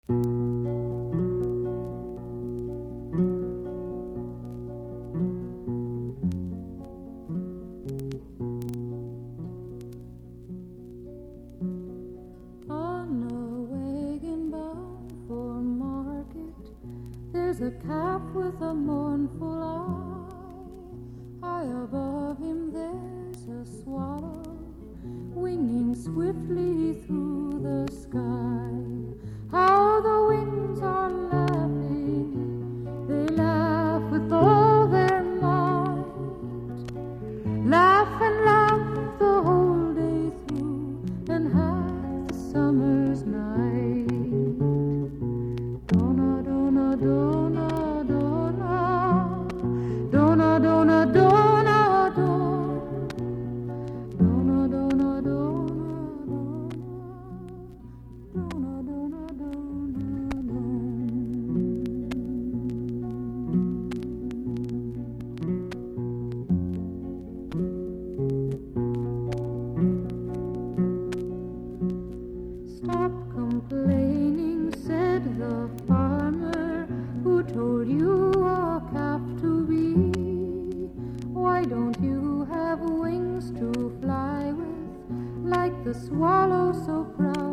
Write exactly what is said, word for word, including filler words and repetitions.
On a wagon bound for market, there's a calf with a mournful eye. High above him there's a swallow winging swiftly through the sky. How the winds are laughing, they laugh with all their might. Laugh and laugh the whole day through and half the summer's night. Donna, donna, donna, donna, donna, donna, donna, donna. Stop complaining, said the farmer who told you a calf to be. Why don't you have wings to fly with, like the swallow so proud?